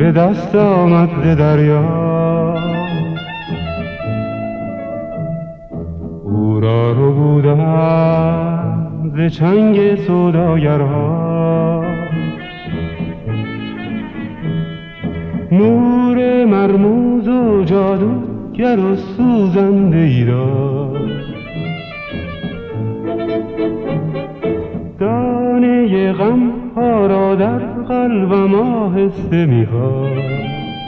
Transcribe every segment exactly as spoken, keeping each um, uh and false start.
به دست آمد ز دریا، او را رو بودم ز چنگ سوداگرها. نور مرموز و جادوگر و سوزنده ای داشت، دانه غم ها را در قلبم آهسته می‌خواست.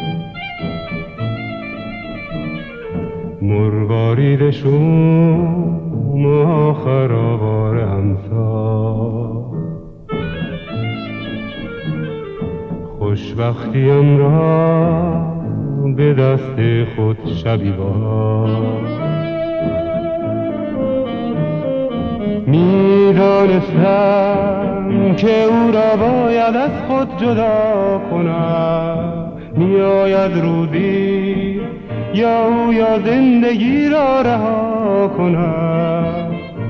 مروارید شوم آخر آوار همسا، خوشبختیم را به دست خود شبی باد. می‌دانستم که او را باید از خود جدا کنم، می‌آید روزی یا او یا زندگی را رها کنم.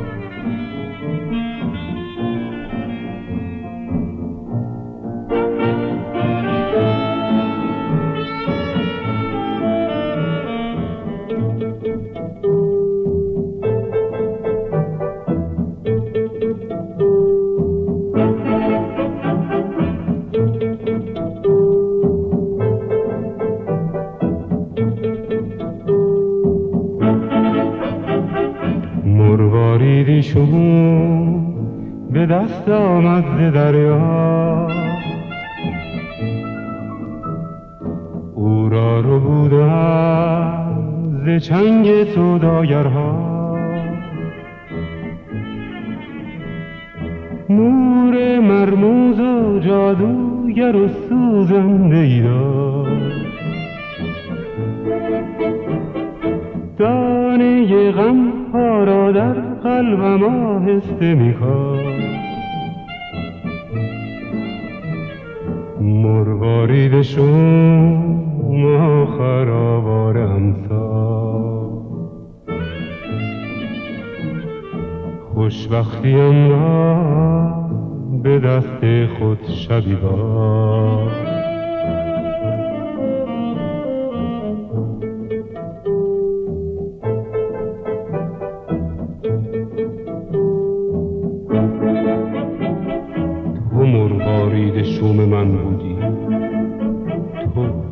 مرواریدی شوم به دست آمد ز دریا، او را رو بودم ز چنگ سوداگرها. نور مرموز و جادوگر و سوزنده ای داشت، دانه غم ها را در قلبم آهسته می‌خواست. مروارید شوم آخر آوار همسا، خوشبختیم را به دست خود شبی باد. تو مروارید شوم من بودی، تو